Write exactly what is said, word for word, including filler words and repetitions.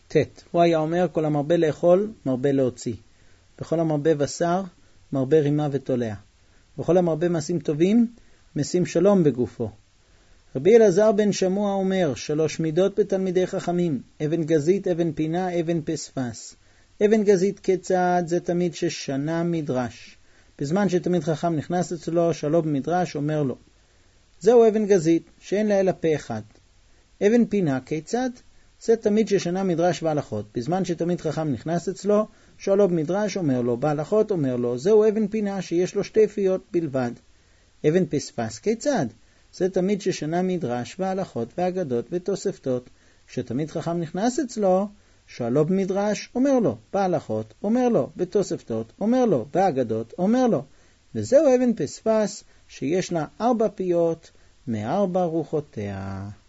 תת, הוא היה אומר, כל המרבה לאכול, מרבה להוציא. בכל המרבה בשר, מרבה רימה ותולע. בכל המרבה מעשים טובים, משים שלום בגופו. רבי אלעזר בן שמוע אומר, שלוש מידות בתלמידי חכמים, אבן גזית, אבן פינה, אבן פספס. אבן גזית כיצד? זה תמיד ששנה מדרש. בזמן שתמיד חכם נכנס אצלו, שלום במדרש, אומר לו. זהו אבן גזית, שאין לה אלא פה אחד. אבן פינה כיצד? זה תמיד ששנה מדרש והלכות. בזמן שתמיד חכם נכנס אצלו, שואלו במדרש, אומר לו, בהלכות אומר לו, זהו אבן פינה שיש לו שתי פיות בלבד. אבן פספס כיצד? זה תמיד ששנה מדרש והלכות והאגדות ותוספתות. כשתמיד חכם נכנס אצלו, שואלו במדרש, אומר לו, בהלכות, אומר לו, בתוספתות, אומר לו, באגדות, אומר לו. וזהו אבן פספס שיש לה ארבע פיות מארבע רוחותיה.